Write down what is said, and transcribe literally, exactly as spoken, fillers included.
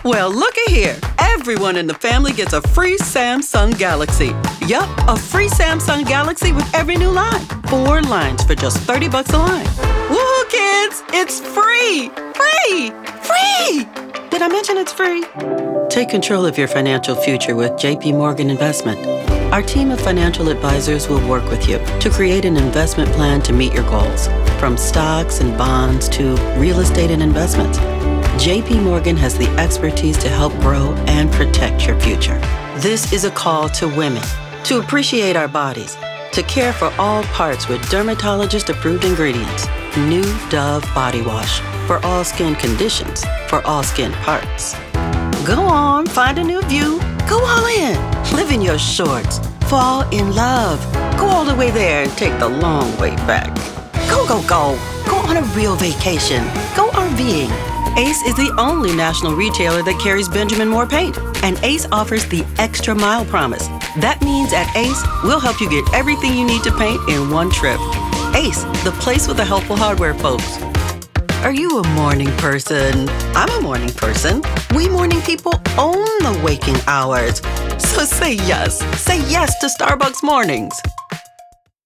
Well, looky here. Everyone in the family gets a free Samsung Galaxy. Yup, a free Samsung Galaxy with every new line. Four lines for just thirty bucks a line. Woohoo, kids! It's free! Free! Free! Did I mention it's free? Take control of your financial future with J P Morgan Investment. Our team of financial advisors will work with you to create an investment plan to meet your goals, from stocks and bonds to real estate and investments. J P Morgan has the expertise to help grow and protect your future. This is a call to women to appreciate our bodies, to care for all parts with dermatologist-approved ingredients. New Dove Body Wash for all skin conditions, for all skin parts. Go on, find a new view. Go all in. Live in your shorts. Fall in love. Go all the way there and take the long way back. Go, go, go. Go on a real vacation. Go RVing. Ace is the only national retailer that carries Benjamin Moore paint. And Ace offers the Extra Mile Promise. That means at Ace, we'll help you get everything you need to paint in one trip. Ace, the place with the helpful hardware folks. Are you a morning person? I'm a morning person. We morning people own the waking hours. So say yes. Say yes to Starbucks mornings.